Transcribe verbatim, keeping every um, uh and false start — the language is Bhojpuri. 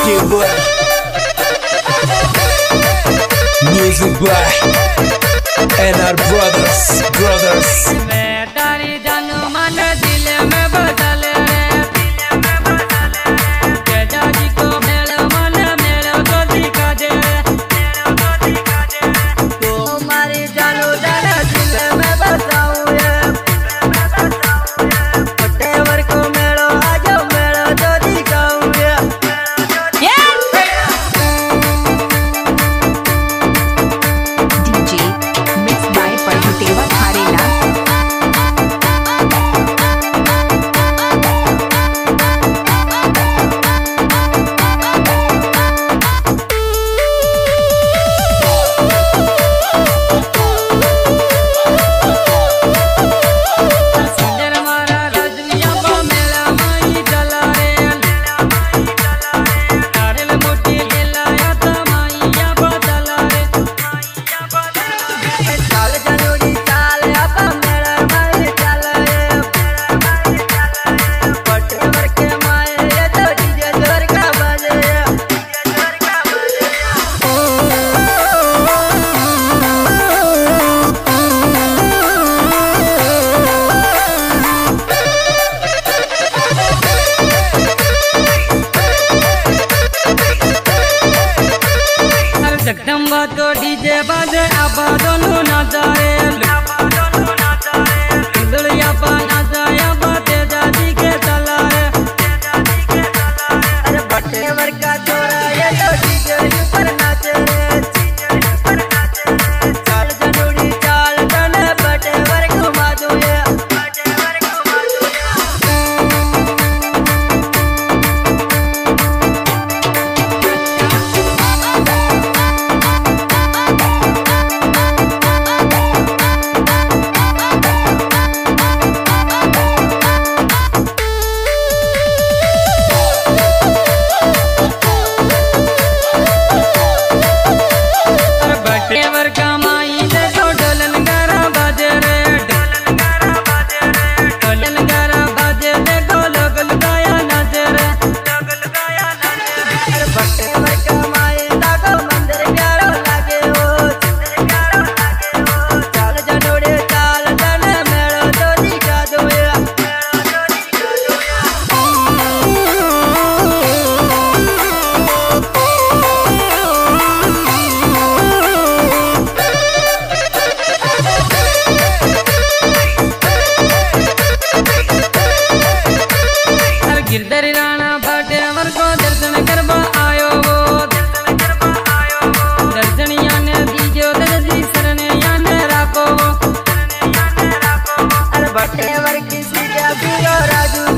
Ski boy. Music by N R Brothers, Brothers. मैं तारी जानू मन दिल में बदल रे, तेजा जी को मेरा मन मेरा तो दिखा दे, तो हमारी जानू जाना दिल में बसाऊं ये, पटेवर को मेरा आजो मेरा तो दिखाऊं ये। डीजे मिक्स बाय परफुटेवा थारेला। जगदम्बा तो डीजे बाजे आबा दोनों नाचारे, दुलिया पा नाचाया बाते दादी के तलारे, अरे बटेवर का छोरा ये तो डीजे ऊपर नाचे रे, चाल जनोड़ी चाल तने बटेवर घुमा दो ये। बटेवर का माई देखो ढोलन गारा बाजे रे, ढोलन गारा बाजे देखो लोग लगाया नाचे रे, बटेवर का माई देखो मंदिर प्यारो लागे हो, चाल जनोड़े चाल तने मेरा तो दिखा दो या। गिरधर राणा बटेवर को दर्शन करवा आयो वो, दर्शनिया ने दीजो दर्जी सरने याने राखो वो, अरे बटेवर किसी का भी राजू